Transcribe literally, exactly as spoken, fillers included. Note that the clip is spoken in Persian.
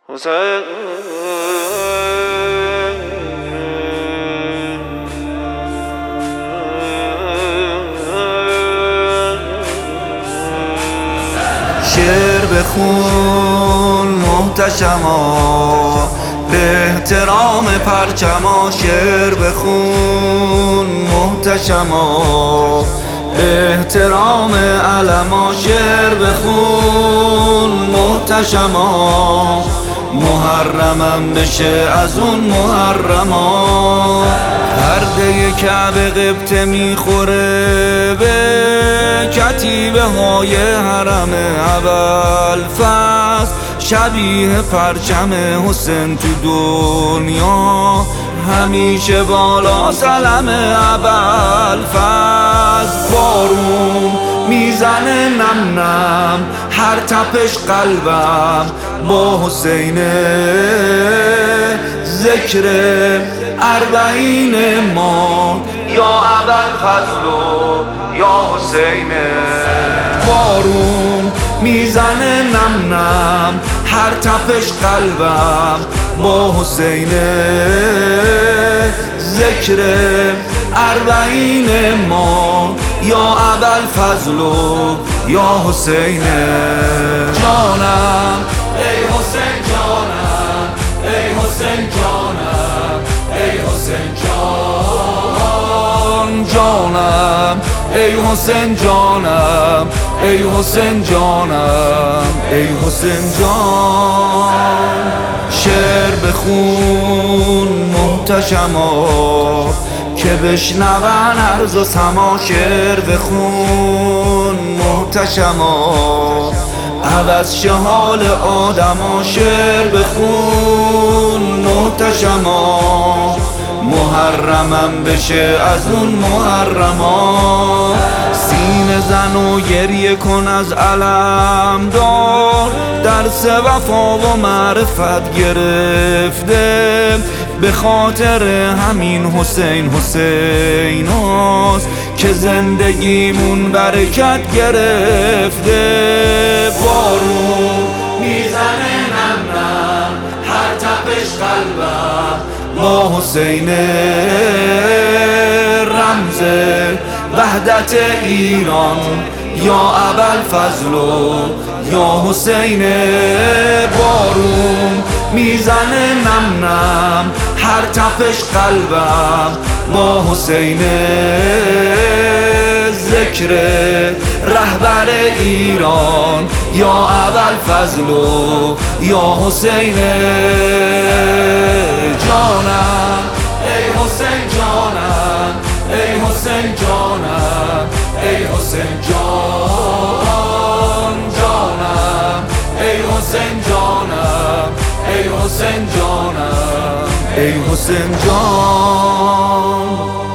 حسین شعر بخون محتشما به احترام پرچما، شعر بخون محتشما به احترام علما، شعر بخون محتشما محرمم بشه از اون محرما. پرده کعبه قبطه میخوره به کتیبه های حرم ابوالفضل، شبیه پرچم حسین تو دنیا همیشه بالا سلم ابوالفضل. بارون میزنه نم نم هر تپش قلبم با حسین، ذکر اربعین ما یا ابوالفضل یا حسین. بارون میزنه نم نم هر تپش قلبم با حسین، ذکر اربعین ما یا ابوالفضل یا حسین. جانم ای حسین جانم، ای حسین جانم، ای حسین جان جانم، ای حسین جانم، ای حسین جانم، ای حسین جان. شعر بخون محتشما که بشنون ارض و سما، شعر بخون محتشما عوض شه حال آدما، شعر بخون محتشما محرمم بشه از اون محرما. سینه زن و گریه کن از علم دار، درس وفا و معرفت گرفته به خاطر همین حسین حسین هاست که زندگیمون برکت گرفته. بارون میزنه نم نم هر تپش قلبم با حسین، رمز وحدت ایران یا ابوالفضل یا حسین. بارون میزنه نم نم هر تپش قلبم با حسین، ذکر رهبر ایران یا ابوالفضل یا حسین. جانم ای حسین جانم، ای حسین جانم، ای حسین جان جانم، ای حسین جانم، ای حسین جانم، ای حسین جان.